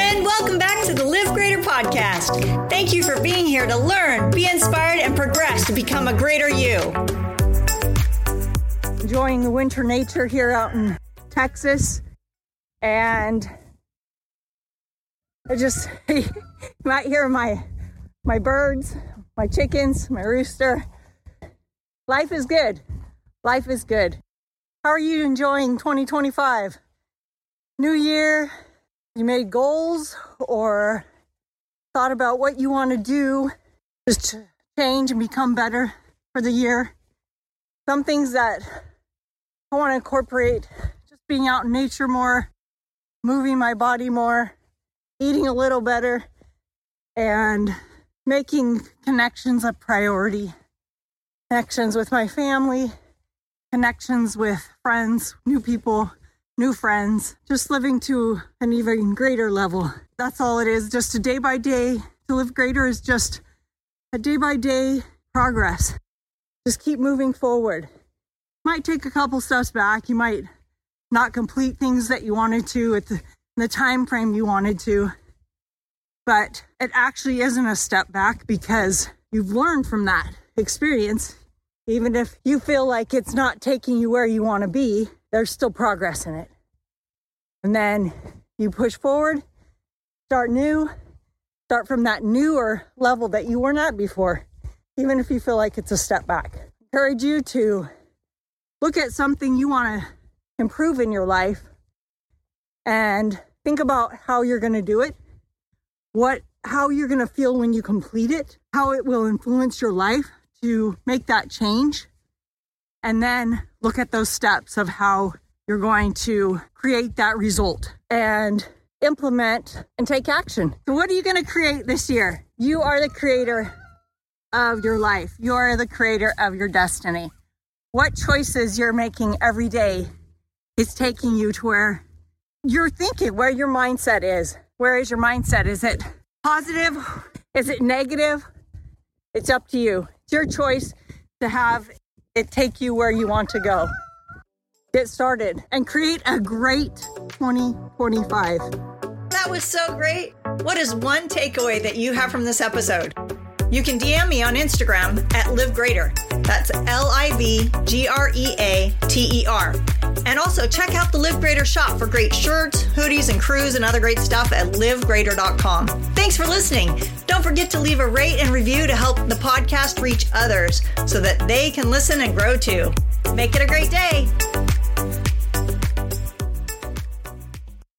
friend. Welcome back to the Live Greater podcast. Thank you for being here to learn, be inspired, and progress to become a greater you. Enjoying the winter nature here out in Texas. And I just, you might hear my birds, my chickens, my rooster. Life is good. Life is good. How are you enjoying 2025? New year, you made goals or thought about what you want to do just to change and become better for the year. Some things that I want to incorporate, just being out in nature more, moving my body more, eating a little better, and making connections a priority. Connections with my family, connections with friends, new people, new friends, just living to an even greater level. That's all it is, just a day by day. To live greater is just a day by day progress. Just keep moving forward. Might take a couple steps back. You might not complete things that you wanted to at the time frame you wanted to, but it actually isn't a step back because you've learned from that experience. Even if you feel like it's not taking you where you want to be, there's still progress in it. And then you push forward, start new, start from that newer level that you weren't at before, even if you feel like it's a step back. I encourage you to look at something you want to improve in your life and think about how you're going to do it, how you're going to feel when you complete it, how it will influence your life to make that change, and then look at those steps of how you're going to create that result and implement and take action. So what are you going to create this year? You are the creator of your life. You are the creator of your destiny. What choices you're making every day is taking you to where you're thinking, where your mindset is. Where is your mindset? Is it positive? Is it negative? It's up to you. It's your choice to have it take you where you want to go. Get started and create a great 2025. That was so great. What is one takeaway that you have from this episode? You can DM me on Instagram at Live Greater. That's LIVGREATER. And also check out the Live Greater shop for great shirts, hoodies, and crews and other great stuff at livegreater.com. Thanks for listening. Don't forget to leave a rate and review to help the podcast reach others so that they can listen and grow too. Make it a great day.